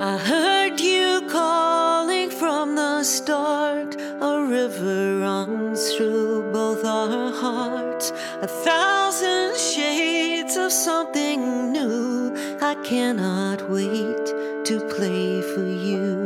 I heard you calling from the start. A river runs through both our hearts. 1,000 shades of something new. I cannot wait to play for you.